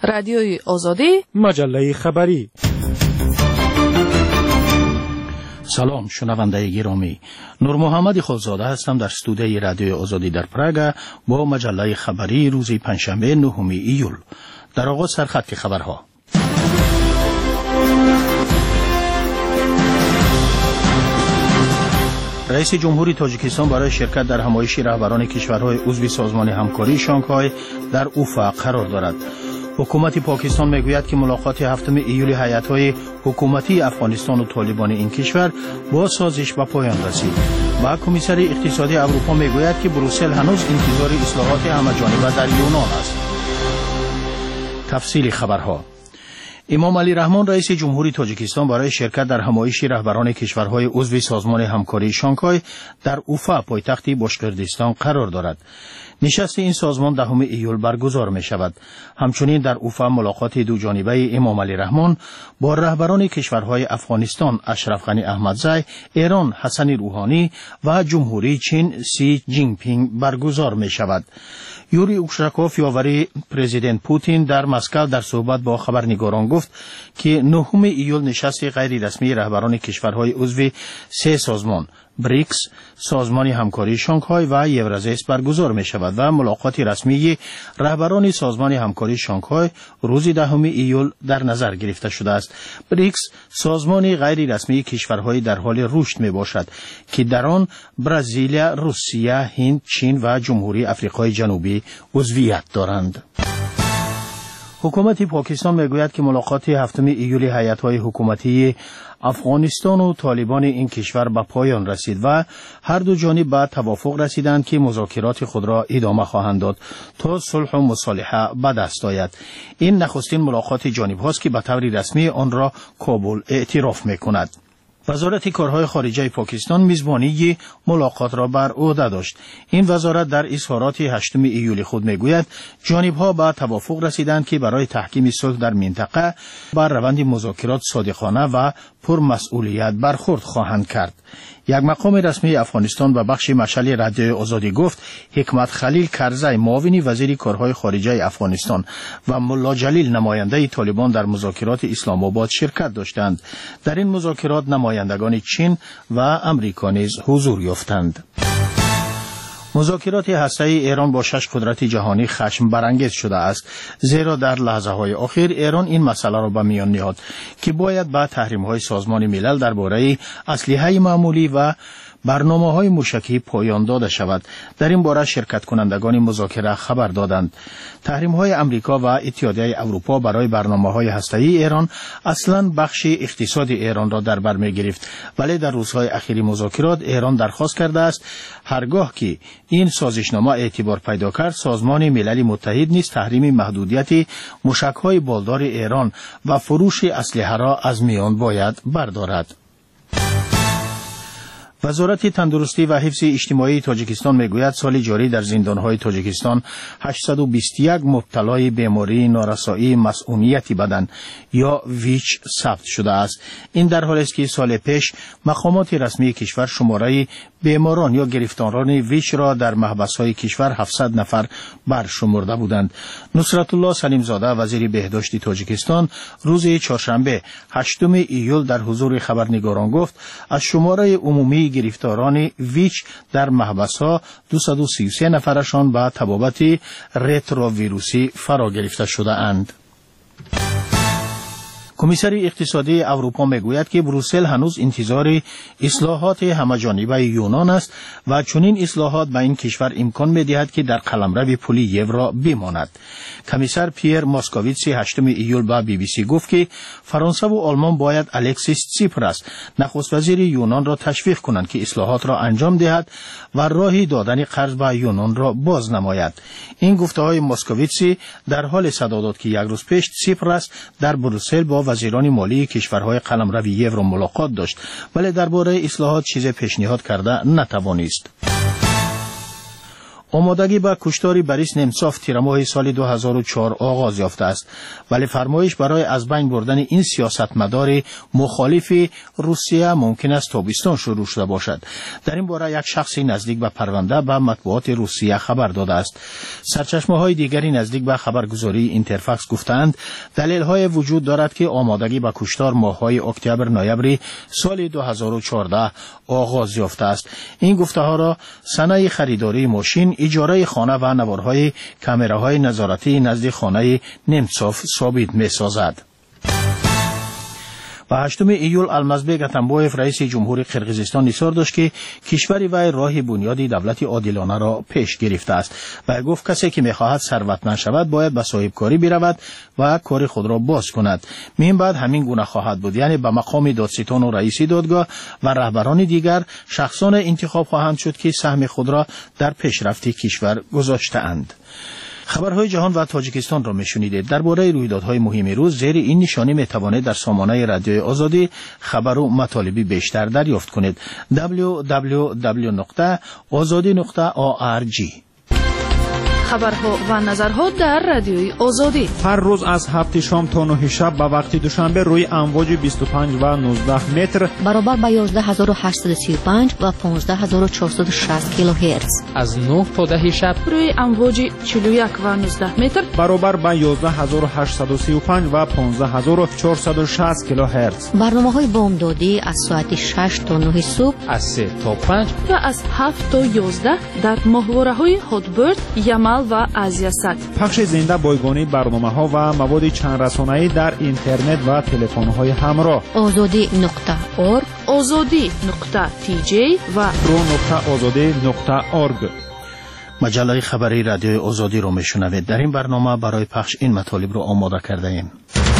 رادیوی آزادی، مجله خبری. سلام شنونده گرامی، نور محمد خودزاده هستم در استودیوی رادیوی آزادی در پراگ با مجله خبری روز پنجشنبه 9 ایول. در آغاز سرخط خبرها. رئیس جمهوری تاجیکستان برای شرکت در همایش رهبران کشورهای عضو سازمان همکاری شانگهای در اوفا قرار دارد. حکومت پاکستان میگوید که ملاقات 7 ایول هیئت‌های حکومتی افغانستان و طالبان این کشور با سازش به پایان رسید. و کمیسر اقتصادی اروپا میگوید که بروسل هنوز انتظار اصلاحات همه‌جانبه در یونان است. تفصیل خبرها. امام علی رحمان رئیس جمهوری تاجیکستان برای شرکت در همایش رهبران کشورهای عضو سازمان همکاری شانگهای در اوفا پایتخت باشقردستان قرار دارد. نشست این سازمان 10 ایول برگزار می شود. همچنین در اوفا ملاقات دو جانبه امام علی رحمان با رهبران کشورهای افغانستان اشرف غنی احمدزی، ایران حسن روحانی و جمهوری چین سی جین پینگ برگزار می شود. یوری اوشاکوف یاوری پرزیدنت پوتین در مسکو در صحبت با خبرنگاران گفت که 9 ایول نشست غیر رسمی رهبران کشورهای عضو 3 سازمان بریکس، سازمان همکاری شانگهای و یورازیس برگزار می شود و ملاقات رسمی رهبران سازمان همکاری شانگهای روز 10 ایول در نظر گرفته شده است. بریکس سازمان غیر رسمی کشورهای در حال رشد می باشد که در آن برزیل، روسیه، هند، چین و جمهوری آفریقای جنوبی عضویت دارند. حکومت پاکستان میگوید که ملاقات 7 ایول هیئت‌های حکومتی افغانستان و طالبان این کشور به پایان رسید و هر دو جانب به توافق رسیدند که مذاکرات خود را ادامه خواهند داد تا صلح و مصالحه به دست آید. این نخستین ملاقات جانب هاست که به طور رسمی آن را کابل اعتراف میکند. وزارت کارهای خارجه پاکستان میزبانی ملاقات را بر عهده داشت. این وزارت در اظهارات 8 ایول خود میگوید جانب‌ها به توافق رسیدند که برای تحکیم صلح در منطقه بر روند مذاکرات صادقانه و پرمسئولیت برخورد خواهند کرد. یک مقام رسمی افغانستان و بخش مشعل رادیوی آزادی گفت حکمت خلیل کرزی معاون وزیر کارهای خارجه افغانستان و ملا جلیل نماینده طالبان در مذاکرات اسلام آباد شرکت داشتند. در این مذاکرات نمایندگان چین و امریکا نیز حضور یافتند. مذاکرات هسته‌ای ایران با 6 قدرت جهانی خشم برانگیز شده است، زیرا در لحظه‌های اخیر ایران این مسئله را به میان نهاد که باید به تحریم‌های سازمان ملل درباره اسلحه معمولی و برنامه‌های موشکی پایان داده شود. در این باره شرکت کنندگان مذاکره خبر دادند. تحریم‌های امریکا و اتحادیه اروپا برای برنامه‌های هسته‌ای ایران اصلاً بخش اقتصاد ایران را در بر می‌گرفت، ولی در روزهای اخیر مذاکرات ایران درخواست کرده است هرگاه که این سازشنامه اعتبار پیدا کرد سازمان ملل متحد نیز تحریم محدودیت موشک‌های بالدار ایران و فروش اسلحه را از میان باید بردارد. وزارت تندرستی و حفظ اجتماعی تاجیکستان میگوید سال جاری در زندانهای تاجیکستان 821 مبتلای بیماری نارسایی مسئولیتی بدن یا ویچ ثبت شده است. این در حالی است که سال پیش مقامات رسمی کشور شماره بیماران یا گرفتاران ویچ را در محبس‌های کشور 700 نفر برشمرده بودند. نصرت الله سلیم زاده وزیر بهداشت تاجیکستان روز چهارشنبه 8 ایول در حضور خبرنگاران گفت از شماره عمومی گرفتاران ویچ در محبس‌ها 233 نفرشان به تبابت رتروویروسی فرا گرفته شده اند. کمیسر اقتصادی اروپا میگوید که بروسل هنوز انتظار اصلاحات همه‌جانبه یونان است و چنین اصلاحات به این کشور امکان می‌دهد که در قلمرو پولی یورو بماند. کمیسر پیر ماسکوویتسی 8 ایول به بی بی سی گفت که فرانسه و آلمان باید الکسیس تسیپراس نخست وزیر یونان را تشویق کنند که اصلاحات را انجام دهد و راه دادن قرض به یونان را باز نماید. این گفته‌های ماسکوویتسی در حال صدا داد که یک روز پیش تسیپراس در بروسل با وزیران مالی کشورهای قلمرو یورو ملاقات داشت، ولی درباره اصلاحات چیز پیشنهاد کرده نتوانست. آمادگی به کشتار بوریس نمتسوف تیر ماه سال 2004 آغاز یافته است، ولی فرمایش برای از بین بردن این سیاستمدار مخالف روسیه ممکن است تابستان شروع شده باشد. در این باره یک شخص نزدیک به پرونده به مطبوعات روسیه خبر داده است. سرچشمه‌های دیگری نزدیک به خبرگزاری اینترفاکس گفتند دلیل‌های وجود دارد که آمادگی به کشتار ماه‌های اکتبر نوامبر سال 2014 آغاز یافته است. این گفته‌ها را صنایع خریداری ماشین، اجاره خانه و نوارهای کامراهای نظارتی نزد خانه نمتسوف ثابت می‌سازد. و 8 ایول المازبек اتمبایف رئیس جمهوری قرقیزستان اصرار داشت که کشور وی راه بنیادی دولت عادلانه را پیش گرفته است و گفت کسی که می‌خواهد ثروتمند شود باید به صاحبکاری برود و کار خود را باز کند. من بعد همین گونه خواهد بود، یعنی به مقام دادستان و رئیس دادگاه و رهبران دیگر شخصان انتخاب خواهند شد که سهم خود را در پیشرفت کشور گذاشته‌اند. خبرهای جهان و تاجیکستان را میشنیدید. درباره رویدادهای مهم روز زیر این نشانی میتوانید در سامانه رادیوی آزادی خبر و مطالبی بیشتر دریافت کنید. www.azadi.org. خبرها و نظرها در رادیوی آزادی هر روز از 7 شام تا 9 شب به وقت دوشنبه روی امواج 25 و 19 متر برابر با 11835 و 15460 کیلوهرتز، از 9 تا 10 شب روی امواج 41 و 19 متر برابر با 11835 و 15460 کیلوهرتز. برنامه‌های بامدادی از ساعت 6 تا 9 صبح، از 3 تا 5 و از 7 تا 11 در ماهواره‌های هاتبرد، یمل و آزیاسات. پخش زنده بایگانی برنامه‌ها و مواد چند رسانه‌ای در اینترنت و تلفن‌های همراه. azadi.org، azadi.tj و pro.azadi.org. مجله خبری رادیوی آزادی را میشنوید. در این برنامه برای پخش این مطالب را آماده کرده ایم.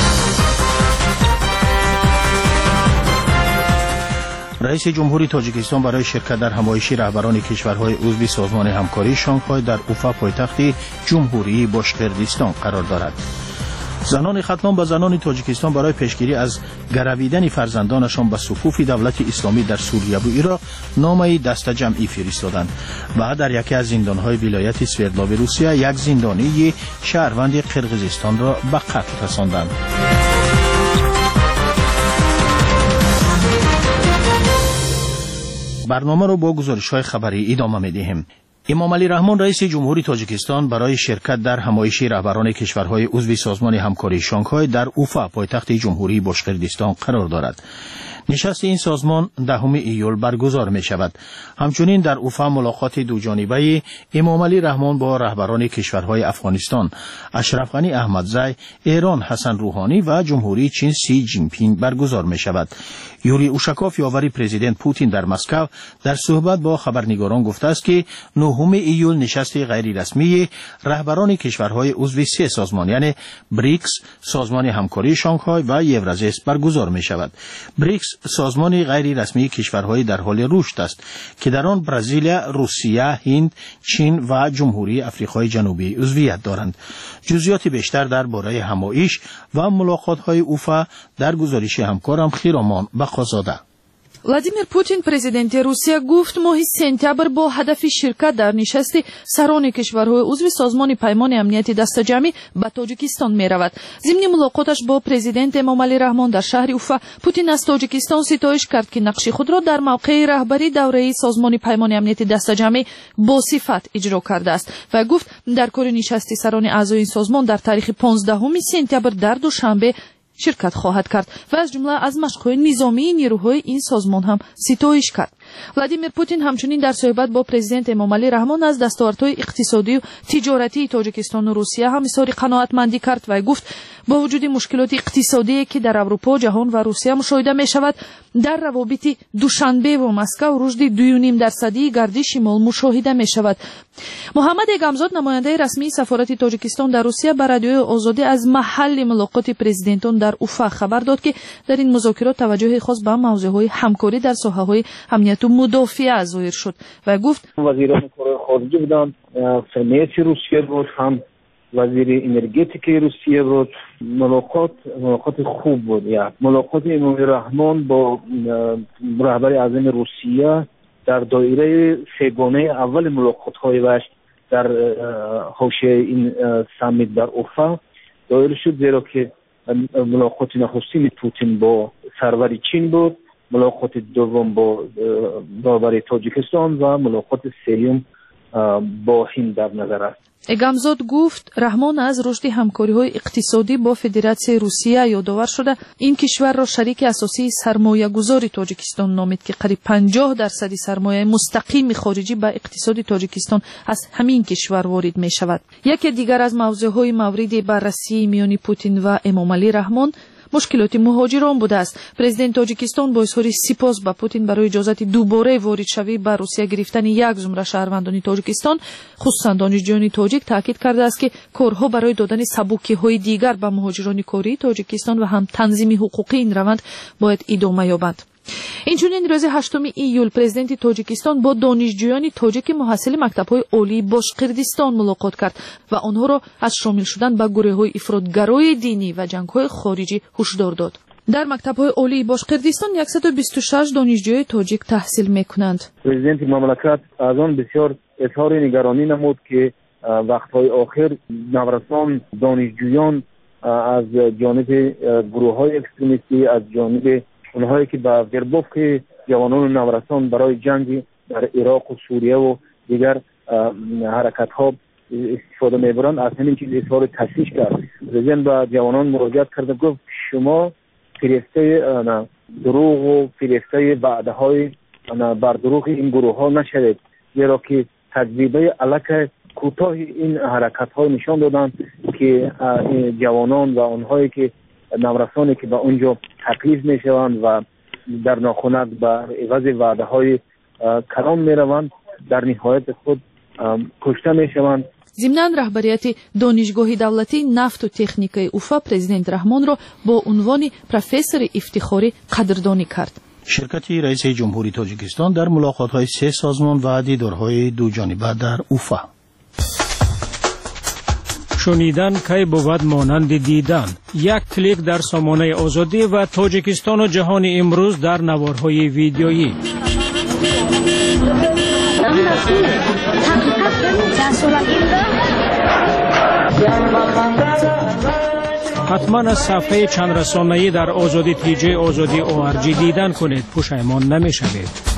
رئیس جمهوری تاجیکستان برای شرکت در همایشی رهبران کشورهای عضو سازمان همکاری شانگهای در اوفا پایتخت جمهوری باشقردستان قرار دارد. زنان ختنان به زنان تاجیکستان برای پیشگیری از گرویدن فرزندانشان به صفوف دولت اسلامی در سوریه و عراق نامه دست جمعی فرستادند و در یکی از زندانهای ولایت سوردلاب روسیه یک زندانی شهروند قرقیزستان را به قتل رساندند. برنامه رو با گزارش‌های خبری ادامه می‌دهیم. امام علی رحمان رئیس جمهوری تاجیکستان برای شرکت در همایشی رهبران کشورهای عضو سازمان همکاری شانگهای در اوفا پایتخت جمهوری باشقردستان قرار دارد. نشست این سازمان 10 ایول برگزار می شود. همچنین در اوفا ملاقات دوجانبه امام علی رحمان با رهبران کشورهای افغانستان اشرف غنی احمدزی، ایران حسن روحانی و جمهوری چین سی جین پینگ برگزار می شود. یوری اوشاکوف یاوری پرزیدنت پوتین در مسکو در صحبت با خبرنگاران گفته است که 9 ایول نشست غیر رسمی رهبران کشورهای عضو سه سازمان یعنی بریکس، سازمان همکاری شانگهای و یورازیس برگزار می شود. بریکس سازمان غیر رسمی کشورهای در حال رشد است که در آن برزیل، روسیه، هند، چین و جمهوری آفریقای جنوبی عضویت دارند. جزئیات بیشتر درباره همایش و ملاقات‌های اوفا در گزارش همکارم خیرامان بخازاده. владимир پوتین президенти روسیه گفت ماه سپتامبر با هدف شرکت در نشست سران کشورهای عضو سازمان پیمان امنیت دستجمعی به تاجیکستان می رود. ضمن ملاقاتش با پرزیدنت امام علی رحمان در شهر اوفا، پوتین از تاجیکستان ستایش کرد که نقش خود را در موقع رهبری دوره سازمان پیمان امنیت دستجمعی با صفت اجرا کرده است و گفت در کار نشست سران اعضای این سازمان در تاریخ 15 سپتامبر در دوشنبه شرکت خواهد کرد و از جمله از مشق‌های نظامی نیروهای این سازمان هم ستایش کرد. ولادیمیر پوتین همچنین در صحبت با پرزیدنت امام علی رحمان از دستاوردهای اقتصادی و تجارتی تاجیکستان و روسیه هم اظهار قناعتمندی کرد و گفت با وجود مشکلات اقتصادی که در اروپا، جهان و روسیه مشاهده می شود، در روابط دوشنبه و مسکو رشد 2.5% گردش مال مشاهده می شود. محمد گامزاد نماینده رسمی سفارت تاجیکستان در روسیه به رادیوی آزادی از محل ملاقات پرزیدنتان در اوفا خبر داد که در این مذاکرات توجه خاص به موضوعهای همکاری در ساحه‌های امنیت و مدافعه ظاهر شد و گفت وزیران کره خارجه بودند، صنعت روسیه بود، هم وزیر انرژتیک روسیه بود. ملاقات خوب بود. یا ملاقات امام رحمان با رهبر اعظم روسیه در دایره سگانه اول ملاقات های وش در حوزه این سامیت در اوفا دایر شد، زیرا که ملاقات نخستین پوتین با سرور چین بود، ملاقات دوم با رهبر تاجیکستان و ملاقات سوم با هند در نظر است. эгамзод гуфт, раҳмон аз рушди ҳамкориҳои иқтисодӣ бо Федератсияи Русия ёдовар шуда, ин кишварро шарики асосии сармоягузори Тоҷикистон номид ки қариб 50% сармояи мустақими хориҷӣ ба иқтисоди Тоҷикистон аз ҳамин кишвар ворид мешавад. яке дигар аз мавзӯъҳои мавриди баррасии миёни Путин ва Эмомалӣ Раҳмон мушкилоти муҳоҷирон будааст. Президент Тоҷикистон бо изҳори сипос ба Путин барои иҷозати дубораи воридшавӣ ба Русия гирифтани як зумра шаҳрвандони Тоҷикистон, хусусан донишҷӯёни тоҷик, таъкид кардааст ки корҳо барои додани сабукиҳои дигар ба муҳоҷирони кории Тоҷикистон ва ҳам танзими ҳуқуқии ин раванд бояд идома ёбанд. инчунин рӯзи 8 июл президенти Тоҷикистон бо донишҷӯёни тоҷики муҳассили мактабҳои олии Бошқирдистон мулоқот кард ва онҳоро аз шомил шудан ба гурӯҳҳои ифротгарои динӣ ва ҷангҳои хориҷӣ ҳушдор дод. дар мактабҳои олии Бошқирдистон 126 донишҷӯи тоҷик таҳсил мекунанд. президенти мамлакат аз он бисёр изҳори нигаронӣ намуд ки вақтҳои охир наврасон донишҷӯён аз ҷониби гурӯҳҳои экстремистӣ, аз ҷониби اونهایی که با گربافت جوانان نورسان برای جنگ در عراق و سوریه و دیگر حرکت ها استفاده میبرند، از همین چیز اظهار تشویش کرد. رژیم با جوانان مراجعت کرده، گفت شما فریفته دروغ و فریفته وعده های بر دروغ این گروه ها نشوید، زیرا که تجربه الک کوتاه این حرکت ها نشان دادند که جوانان و اونهایی که نورسانی که به اونجا تکلیف می شوند و در ناخونک به عوض وعده های کلام می روند، در نهایت خود کشته می شوند. ضمناً راهبریتی دانشگاه دولتی نفت و تکنیکای اوفا президент راҳмонро با عنوان پروفسور افتخاری قدردانی کرد. شرکت رئیس جمهوری تاجیکستان در ملاقات‌های 3 سازمان و دیدارهای دو جانبه در اوفا. شنیدن کی بود مانند دیدن. یک کلیک در سامانه آزادی و تاجیکستان و جهان امروز در نوارهای ویدیویی. حتما از صفحه چند رسانه‌ای در آزادی تیجه آزادی ORG دیدن کنید، پشیمان نمی‌شوید.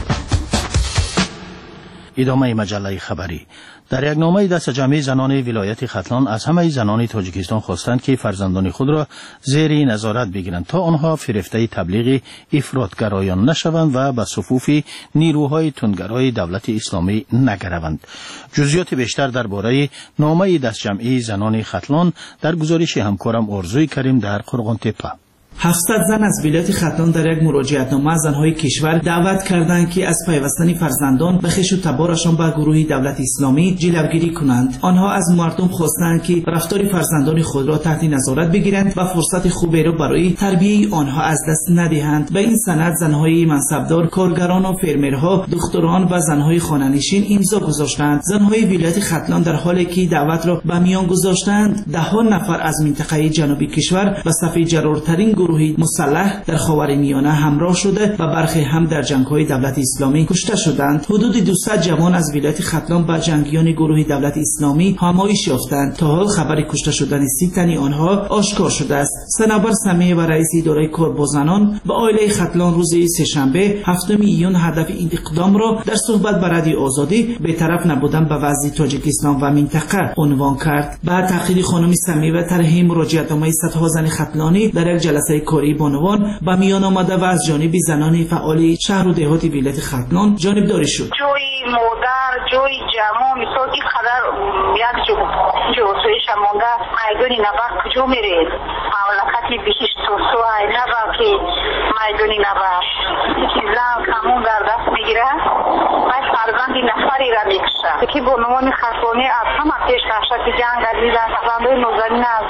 ادامه مجله خبری. در یک نامه دست جمعی زنان ولایت ختلان از همه زنان تاجیکستان خواستند که فرزندان خود را زیر نظارت بگیرند تا آنها فریفته تبلیغ افراطگرایان نشوند و به صفوف نیروهای تندگرای دولت اسلامی نگروند. جزئیات بیشتر درباره نامه دست جمعی زنان ختلان در گزارش همکارم آرزوی کریم در قرغانتپه. 700 زن از ولایت ختلان در یک مراجعتنامه از زنهای کشور دعوت کردند که از پیوستن فرزندان به خویش و تبارشان به گروه دولت اسلامی جلوگیری کنند. آنها از مردم خواستند که رفتار فرزندان خود را تحت نظارت بگیرند و فرصت خوبی را برای تربیت آنها از دست ندهند. به این سند زنهای منصبدار، کارگران و فرمرها، دختران و زنهای خانه‌نشین امضا گذاشتند. زنهای ولایت ختلان در حالی که دعوت را به میان گذاشتند، ده نفر از منطقه جنوبی کشور به صف جرارترین گروه مسلح در خاورمیانه همراه شده و برخی هم در جنگ‌های دولت اسلامی کشته شدند. حدود 200 جوان از ولایت ختلان به جنگیان گروه دولت اسلامی همایش یافتند. تا حال خبر کشته شدن 30 تن آنها آشکار شده است. صنوبر سمیع و رئیس اداره کار با زنان به عائله ختلان روز سه‌شنبه 7 ایون هدف این اقدام را در صحبت با رادیو آزادی به طرف نبودن به وضع تاجیکستان و منطقه عنوان کرد. بعد تحقیق خانم سمیع و طرح مراجعتنامه صدها زن ختلانی در یک جلسه کاری بانوان به میان آمده و از جانب زنان فعال شهر و دهات ولایت ختلان جانبداری شد. جوی مادر، جوی جوان، مثلا این قدر یک جو سویش مانده میدانی نبا کجا میرید؟ مملکتی بهشت تو ای نبا که میدانی نبا زن کمون در دست میگیره و فرزندی نفری را میکشه که بانوان ختلانی از همه پیش کشت جنگ عزیزن فرزندای نوزنین از دست و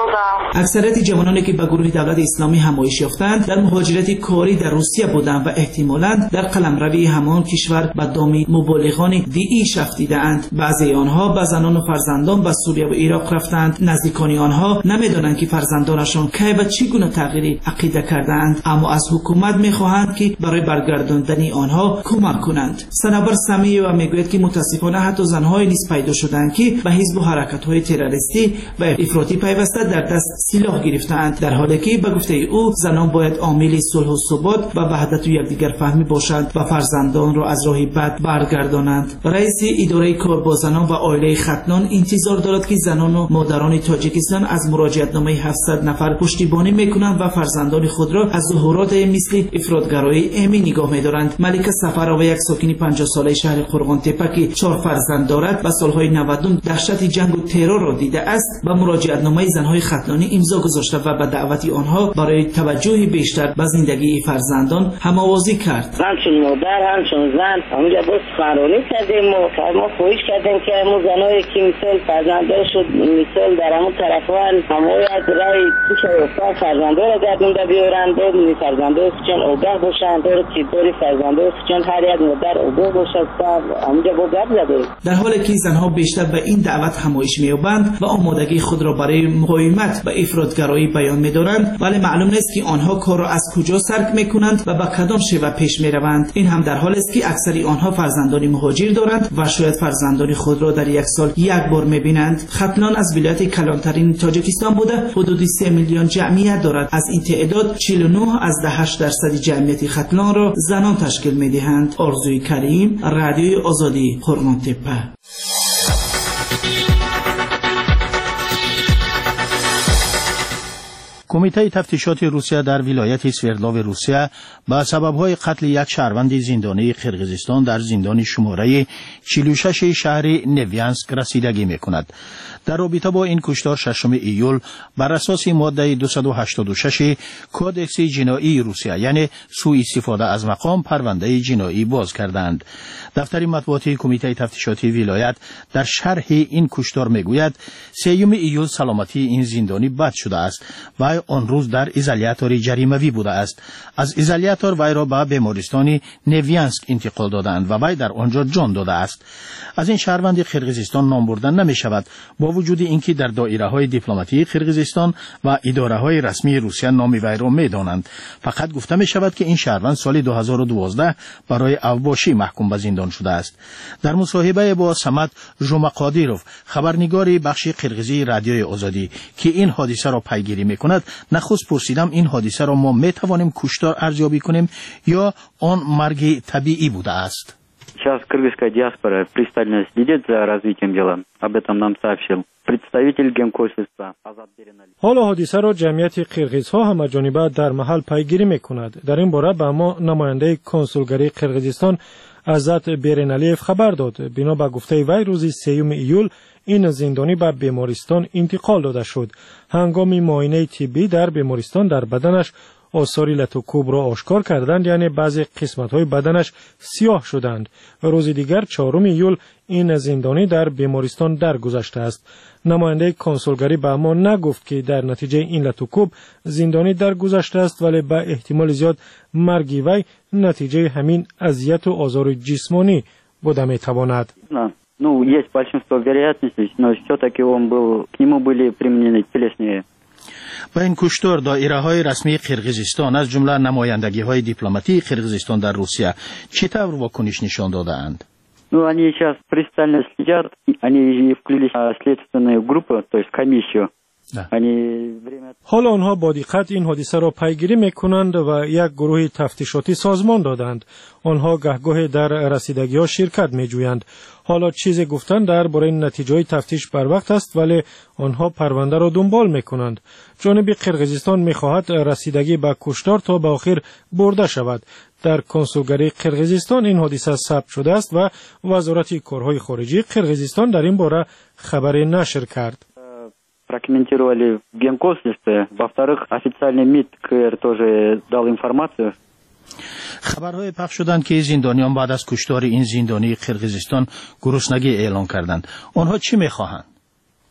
اکثریت جوانانی که به گروه دولت اسلامی همایش یافتند در مهاجرت کاری در روسیه بودند و احتمالاً در قلمروی همان کشور به دام مبالغان دیش رفتیدند. بعضی آنها به زنان و فرزندان به سوریه و عراق رفتند. نزدیکان آنها نمیدانند که فرزندانشان کی و چگونه تغییر عقیده کردند، اما از حکومت میخواهند که برای برگرداندن آنها کمک کنند. سنابر سمیه و میگوید که متاسفانه حتی زنهای نیز پیدا شدند که به حزب و حرکت‌های تروریستی و افراطی پیوسته در دست سلاح گرفتند، در حالی که به گفته او زنان باید عامل صلح و ثبات و وحدت و یکدیگر فهمی باشند و فرزندان را از راه بد برگردانند. رئیس اداره کار با زنان و عائله ختنان انتظار دارد که زنان و مادران تاجیکستان از مراجعتنامه 700 نفر پشتیبانی میکنند و فرزندان خود را از ظهورات مثل افراطگرایی ایمی نگاه می‌دارند. ملکه سفرا و یک ساکن 50 ساله شهر قرغان تپه که 4 فرزند دارد و سالهای 90 دهشت جنگ و ترور را دیده است و مراجعتنامه زنهای ختنانی امضا گذاشته و به دعوت آنها برای توجه بیشتر به زندگی فرزندان هم‌آوازی کرد. همچون مادر همچون زن همونجا باز فراری کردیم و ما خواهش کردیم که همون زنهایی که مثل فرزنده شد مثل در همون طرفان همون از رای توش افتان فرزنده را گردونده بیارن داری فرزنده سچن اوگاه باشن داری چیطوری فرزنده سچن هر یک مادر اوگاه باشد همونجا با گرد زده. در حالی که زنها بیشتر به این دعوت همایش می‌یابند و آمادگی خود را برای مقاومت به افراطگرایی بیان می‌دارند، ولی معلوم نیست که آنها کار را از کجا سرک می‌کنند و به کدام شیوه پیش می‌روند. این هم در حالی است که اکثر آنها فرزندان مهاجر دارند و شاید فرزندان خود را در یک سال یک بار می‌بینند. ختنان از ولایت کلانترین تاجیکستان بوده، حدود 3 میلیون جمعیت دارد. از این تعداد 49 از 8% جمعیت ختنان را زنان تشکیل می‌دهند. آرزوی کریم، رادیوی آزادی، قرغان تپه. کمیته تفتیشات روسیه در ولایت سوردلاو روسیه با سبب‌های قتل یک شهروند زندانی قرقیزستان در زندان شماره 46 شهر نویانسک رسیدگی می‌کند. در رابطه با این کشتار 6 ایول بر اساس ماده 286 کودکس جنایی روسیه یعنی سوء استفاده از مقام پرونده جنایی باز کردند. دفتر مطبوعاتی کمیته تفتیشاتی ولایت در شرح این کشتار میگوید 3 ایول سلامتی این زندانی بد شده است و آن روز در ایزولیاتور جریمه‌ای بوده است. از ایزولیاتور وی را به بیمارستان نویانسک انتقال دادند و وی در آنجا جان داده است. از این شهروند قرقیزستان نام بردن نمی شود، با وجود اینکه در دایره‌های دیپلماتیک قرقیزستان و اداره‌های رسمی روسیه نام وی را می‌دانند. فقط گفته می شود که این شهروند سال 2012 برای اوباشی محکوم به زندان شده است. در مصاحبه با سمت ژومقادیروف خبرنگار بخش قرقیزی رادیوی آزادی که این حادثه را پیگیری می‌کند، نخست پرسیدم این حادثه را ما می‌توانیم کشتار ارزیابی کنیم یا آن مرگ طبیعی بوده است. Сейчас кыргызская диаспора пристально следит за развитием дела. Об этом нам сообщил представитель генконсульства Азат Береналиев. حال حادثه را جمعیت قرقیزها همه‌جانبه در محل پیگیری می‌کند. در این باره به ما نماینده کنسولگری قرقیزستان عزت بیرنالیف خبر داد. بنا به گفته وی روز 3 ایول این زندانی به بیمارستان انتقال داده شد. هنگام معاینه طبی در بیمارستان در بدنش آثار لتوکوب را آشکار کردند، یعنی بعضی قسمت‌های بدنش سیاه شدند. روز دیگر 4 ایول این زندانی در بیمارستان درگذشته است. نماینده کنسولگری به ما نگفت که در نتیجه این لتوکوب زندانی درگذشته است، ولی به احتمال زیاد مرگ وی نتیجه همین اذیت و آزار جسمانی بوده می‌تواند. Ну, есть большинство вероятностей, но все-таки к нему были применены телесные. با این کشتار دایره‌های رسمی قرقیزستان از جمله نمایندگی‌های دیپلماتیک قرقیزستان در روسیه چطور واکنش نشان داده‌اند؟ Ну, они сейчас пристально следят, они включили следственную группу, то есть комиссию. حال آنها با دقت این حادثه را پیگیری می‌کنند و یک گروه تفتیشاتی سازمان دادند. آنها گهگاه در رسیدگی‌ها شرکت می‌جویند. حالا چیزی گفتن درباره نتیجه تفتیش بر وقت است، ولی آنها پرونده را دنبال می‌کنند. جانب قرقیزستان می‌خواهد رسیدگی به کشتار تا به آخر برده شود. در کنسولگری قرقیزستان این حادثه ثبت شده است و وزارت کارهای خارجی قرقیزستان در این باره خبری نشر کرد. Прокомментировали в генконсульстве. Во-вторых, официальный МИД КР тоже дал информацию. خبرهای پخش شدند که زندانیان بعد از کشتار این زندانی قرقیزستان گرسنگی اعلان کردند. آنها چی می‌خواهند؟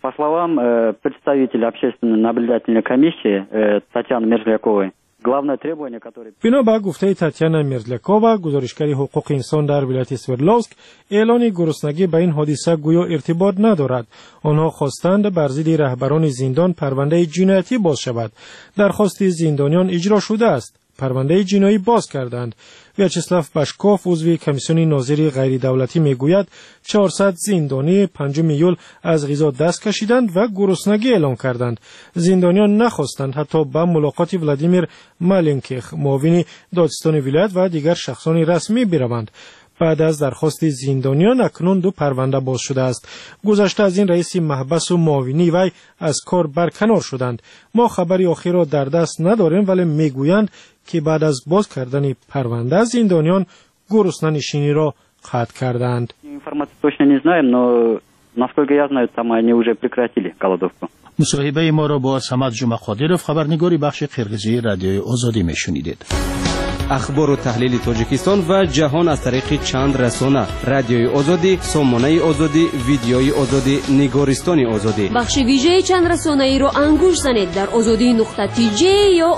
По словам представителя общественной наблюдательной комиссии Татьяны Мерзляковой, главное требование, которое... بنا به گفته تاتیانا مرزلکووا، گزارشگری حقوق انسان در ولایت سوردلوسک، اعلان گرسنگی به این حادثه گویا ارتباط ندارد. آنها خواستند بر ضد رهبران زندان پرونده جنایتی باز شود. درخواست زندانیان اجرا شده است. پرونده جنایی باز کردند. ویاچسلاف باشکوف، عضو کمیسیون ناظری غیر دولتی میگوید 400 زندانی 5 ایول از غذا دست کشیدند و گرسنگی اعلام کردند. زندانیان نخواستند حتی به ملاقات ولادیمیر مالینکیخ، معاون دادستان ولایت و دیگر شخصان رسمی بروند. بعد از درخواست زندانیان اکنون 2 پرونده باز شده است. گذشته از این رئیس محبس و معاونی وی از کار برکنار شدند. ما خبری آخر را در دست نداریم، ولی میگویند که بعد از باز کردن پرونده زندانیان گرسنه نشینی را قطع کردند. Информацию точно не знаем, но насколько я знаю, там они уже прекратили голодовку. مصاحبه ما را با صمد جمعه قادرов، خبرنگاری بخش قرقیزی رادیوی آزادی میشنیدید. اخبار و تحلیل تاجیکستان و جهان از طریق چند رسانه: رادیوی آزادی، سامانه آزادی، ویدیوی آزادی، نگارستان آزادی. بخش ویژه چند رسانه ای را انگوش زنید در azadi.tj یا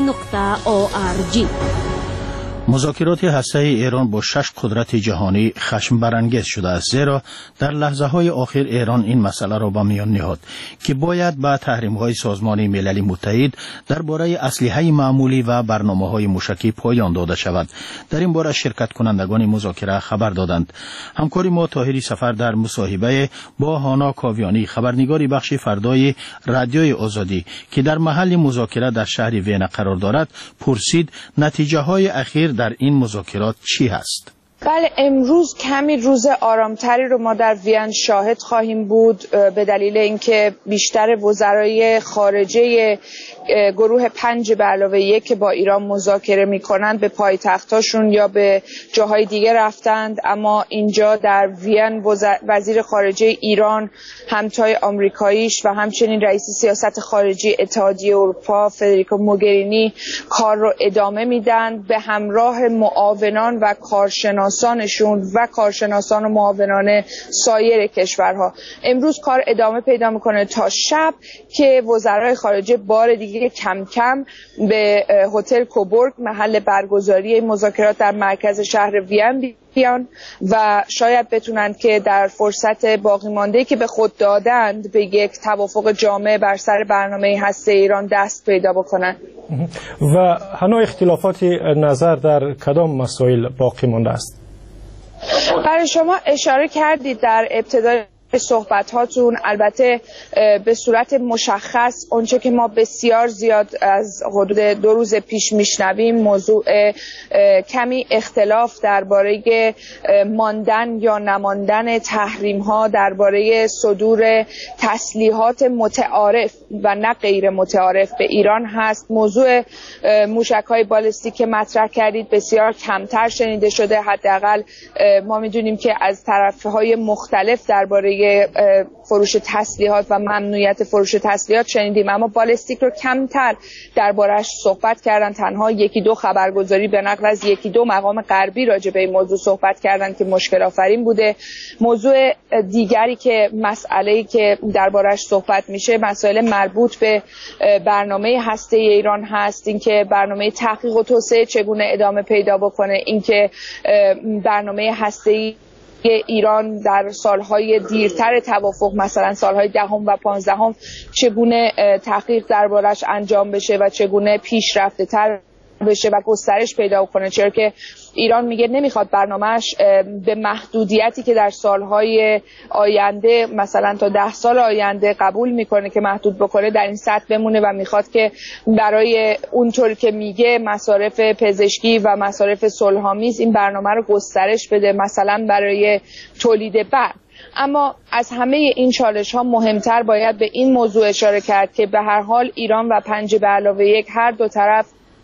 azadi.org. مذاکرات هسته‌ای ایران با 6 قدرت جهانی خشم برانگیز شده است، زیرا در لحظه‌های آخر ایران این مسئله را به میان نهاد که باید به تحریم‌های سازمان ملل متحد درباره اسلحه معمولی و برنامه‌های موشکی پایان داده شود. در این باره شرکت کنندگان مذاکره خبر دادند. همکاری ما طاهری سفر در مصاحبه با هانا کاویانی، خبرنگاری بخش فردای رادیوی آزادی که در محل مذاکره در شهر وین قرار دارد، پرسید نتیجه‌های اخیر در این مذاکرات چی هست؟ بله، امروز کمی روز آرامتری رو ما در وین شاهد خواهیم بود به دلیل اینکه بیشتر وزرای خارجه گروه 5+1 که با ایران مذاکره می‌کنند به پایتختاشون یا به جاهای دیگه رفتند، اما اینجا در وین وزیر خارجه ایران، همتای آمریکاییش و همچنین رئیس سیاست خارجی اتحادیه اروپا فدریکو موگرینی کار رو ادامه میدن به همراه معاونان و کارشناسانشون و کارشناسان و معاونان سایر کشورها. امروز کار ادامه پیدا میکنه تا شب که وزرای خارجه بار دیگه کم کم به هتل کوبورگ، محل برگزاری مذاکرات در مرکز شهر وین بیان و شاید بتونند که در فرصت باقی مانده که به خود دادند به یک توافق جامع بر سر برنامه هسته ایران دست پیدا بکنند. و هنوز اختلافات نظر در کدام مسائل باقی مانده است؟ برای شما اشاره کردید در ابتدای صحبت هاتون، البته به صورت مشخص اونچه که ما بسیار زیاد از حدود 2 روز پیش میشنویم موضوع کمی اختلاف درباره ماندن یا نماندن تحریم ها درباره صدور تسلیحات متعارف و نه غیر متعارف به ایران هست. موضوع موشک های بالستیک که مطرح کردید بسیار کمتر شنیده شده. حداقل ما میدونیم که از طرفهای مختلف درباره فروش تسلیحات و ممنوعیت فروش تسلیحات شنیدیم، اما بالستیک رو کمتر دربارش صحبت کردن. تنها 1-2 خبرگزاری به نقل از 1-2 مقام غربی راجع به این موضوع صحبت کردن که مشکل آفرین بوده. موضوع دیگری که مسئله‌ای که دربارش صحبت میشه مسائل مربوط به برنامه هسته ایران هست، اینکه برنامه تحقیق و توسعه چگونه ادامه پیدا بکنه، اینکه برنامه هسته‌ای ایران در سالهای دیرتر توافق، مثلا سالهای 10 و 15 چگونه تحقیق دربارش انجام بشه و چگونه پیشرفته تر بشه و گسترش پیدا کنه، چرا که ایران میگه نمیخواد برنامهش به محدودیتی که در سالهای آینده مثلا تا 10 سال آینده قبول میکنه که محدود بکنه در این سطح بمونه و میخواد که برای اونطور که میگه مصارف پزشکی و مصارف صلح‌آمیز این برنامه رو گسترش بده، مثلا برای تولید برق. اما از همه این چالش ها مهمتر باید به این موضوع اشاره کرد که به هر حال ایران و 5+1 هر دو طرف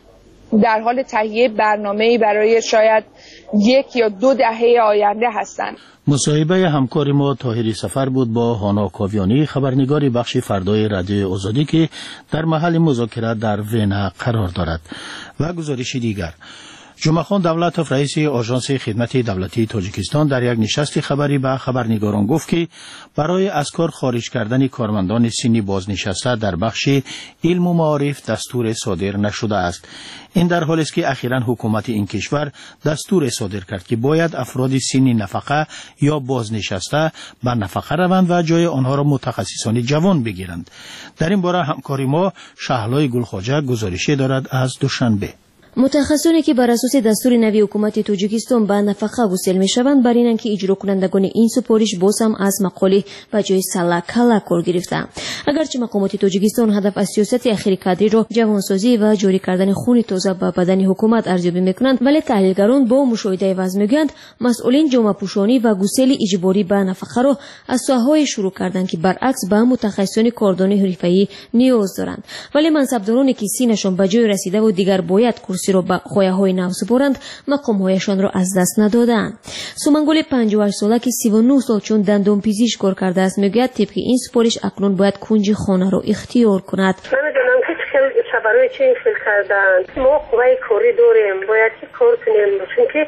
در حال تهیه برنامه‌ای برای شاید 1 یا 2 دهه آینده هستند. مصاحبه همکار ما طاهری سفر بود با هانا کاویانی، خبرنگاری بخش فردای رادیوی آزادی که در محل مذاکره در وین قرار دارد. و گزارش دیگر: جمعخان دولتوف رئیس آژانس خدمت دولتی تاجیکستان در یک نشست خبری به خبرنگاران گفت که برای از کار خارج کردن کارمندان سنی بازنشسته در بخش علم و معارف دستور صادر نشده است. این در حالی است که اخیراً حکومت این کشور دستور صادر کرد که باید افراد سنی نفقه یا بازنشسته به نفقه روند و جای آنها را متخصصان جوان بگیرند. در این باره همکاری ما شهلای گلخواجه گزارشی دارد از دوشنبه. متخصصانی که بر اساس دستور نوی حکومت تاجیکستان به نفقه گسیل میشوند بر اینند که اجرا کنندگان این سپارش باز هم از مقاله به جای سلا کلا کار گرفتند. اگرچه مقامات تاجیکستان هدف از سیاست اخیر کادری را جوانسازی و جاری کردن خون تازه به بدن حکومت ارزیابی میکنند، ولی تحلیلگران با مشاهده وضع میگویند مسئولین جامعه پوشانی و گسیل اجباری به نفقه را از ساحه‌های شروع کردند که برعکس به متخصصان کاردان حرفه‌ای نیاز دارند، ولی منصبدارانی که سینشان به جای رسیده و دیگر باید را به خواههای نو سپارند مقامهایشان را از دست ندادند. سومنگل 58 ساله که 39 سال چون دندان پزشک کار کرده است میگوید طبق این سپارش اکنون باید کنج خانه را اختیار کند. نمیدونم که چه برای چه این فیل کردن. ما قوه کاری داریم، باید که کار کنیم، چون که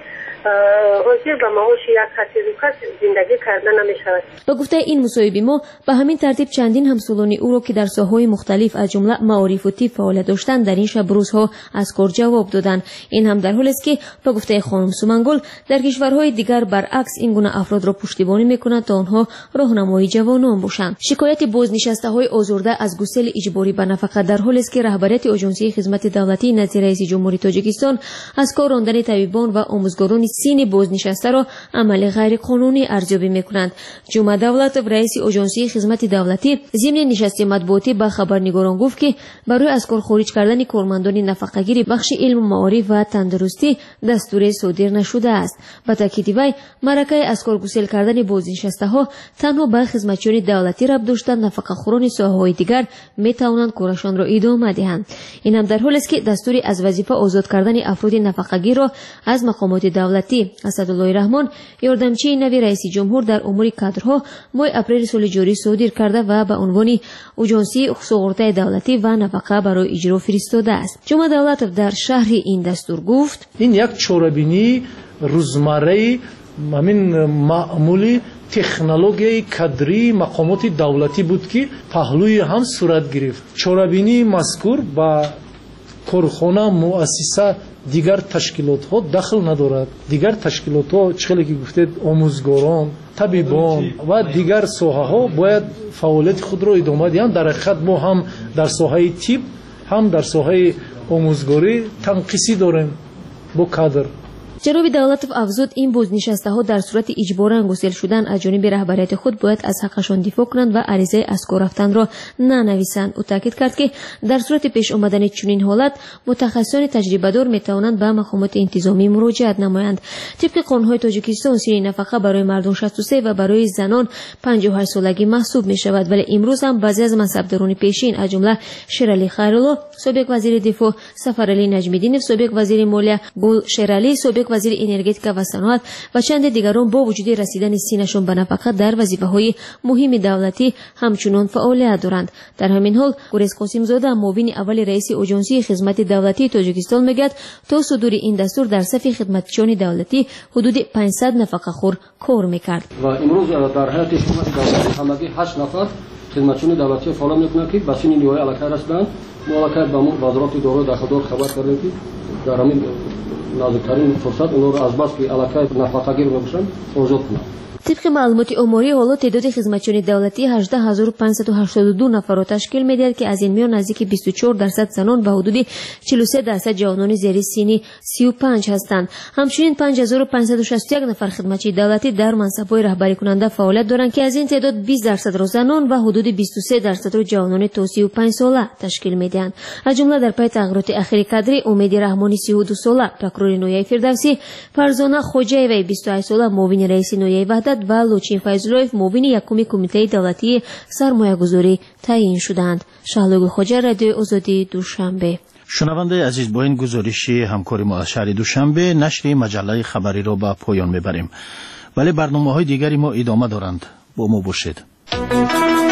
حاضر به معاش یک کس زندگی کردن نمیشود. با گفته این مصاحبه ما به همین ترتیب چندین همسالانی او را که در ساحه‌های مختلف از جمله معارف و طب فعالیت داشتند در این شب روزها از کار جواب دادند. این هم در حالی است که با گفته خانم سومنگل در کشورهای دیگر برعکس این گونه افراد را پشتیبانی می‌کنند تا آنها راهنمای جوانان باشند. شکایت بازنشسته‌های آزرده از گسیل اجباری به نفقه در حالی است که رهبریت آژانس خدمت دولتی نزد رئیس جمهوری تاجیکستان از کار راندن طبیبان و آموزگاران سین بازنشسته را عمل غیر قانونی ارزیابی می‌کنند. جمعه دولتوف رئیس آژانس خدمت دولتی ضمن نشست مطبوعاتی با خبرنگاران گفت که برای از کار خارج کردن کارمندان نفقه‌گیر بخش علم و معارف و تندرستی دستور صادر نشده است. با تاکید وی مرکه از کار گسیل کردن بازنشسته‌ها تنها به خدمتچیان دولتی ربط داشته نفقه‌خوران ساحه‌های دیگر می‌توانند کارشان را ادامه دهند. این هم در حالی است که دستوری از وظیفه آزاد کردن افراد نفقه‌گیر را از مقامات دولتی اسدالله رحمان یاردمچی نوی رئیس جمهور در امور کادرها ماه اپریل سال جاری صادر کرده و به عنوان آژانسی سوغورده دولتی و نفقه برای اجرا فرستاده است. جمعه دولتوف در شرح این دستور گفت این یک چوره‌بینی روزمره همین معمولی تکنولوژی کادری مقامات دولتی بود که پهلوی هم صورت گرفت. چوره‌بینی مذکور با کارخانه مؤسسه دیگر تشکیلات ها دخل ندارد. دیگر تشکیلات ها چخیلی که گفتید آموزگاران، طبیبان و دیگر ساحه ها باید فعالیت خود را ادامه دهند. در حقیقت ما هم در ساحه طب هم در ساحه آموزگاری تنقیصی داریم با کادر. جناب دولتوف افزود این بازنشسته‌ها در صورت اجباراً گسیل شدن از جانب رهبریت خود باید از حقشان دفاع کنند و عریضه از کار رفتن را ننویسند. او تاکید کرد که در صورت پیش آمدن چنین حالت متخصصان تجربه‌دار می‌توانند به مقامات انتظامی مراجعت نمایند. طبق قانون‌های تاجیکستان سین نفقه برای مردان 63 و برای زنان 58 سالگی محسوب می‌شود، ولی امروز هم بعضی از منصبداران پیشین از جمله شیرعلی خیرالله سابق وزیر دفاع، سفرعلی نجمی‌دینov سابق وزیر مالیه، گل شیرعلی سابق وزیر انرژتیکا و صنعت و چند دیگران با وجود رسیدن سینشون به نفقه در وظیفه‌های مهم دولتی همچنان فعالیت دارند. در همین حال گریز قاسم زاده معاون اول رئیس آژانس خدمت دولتی تاجیکستان میگوید تا صدور این دستور در صف خدمتچیان دولتی حدود 500 نفقه خور کار میکرد. و امروز در حیات حکومت دولتی همگی 8 نفر خدمتچیان دولتی فعالیت میکنند که بسیار نیروی علاقه هستند. ما علاقه به وزارت دارو داخل خبر کردیم که در همین نازکترین فرصت اونها رو از بس که علاقه نفقه‌گیر باشند آزاد کنند. طبق معلومات آماری حالا تعداد خدمتچیان دولتی 18582 نفر را تشکیل می‌دهد که از این میان نزدیک 24% زنان و حدود 43% جوانان زیر سن 35 هستند. همچنین 5561 نفر خدمتچی دولتی در منصب‌های رهبری کننده فعالیت دارند که از این تعداد 20% را زنان و حدود 23% را جوانان تا 35 ساله تشکیل می‌دهند. از جمله در پی تغییرات اخیر کادری امید رحمانی 32 ساله، پرокурор نویای فردوسی، فرزانه خوجایوی 28 ساله معاون رئیس نویای وحدت و لوچین فیضلویف معاون یکم کمیته دولتی سرمایه‌گذاری تعیین شدند. شهلوگ خوجا، رادیو آزادی، دوشنبه. شنونده عزیز، با این گزارش همکاری ما از شهر دوشنبه نشر مجله خبری را به پایان میبریم، ولی برنامه‌های دیگری ما ادامه دارند. با ما باشید.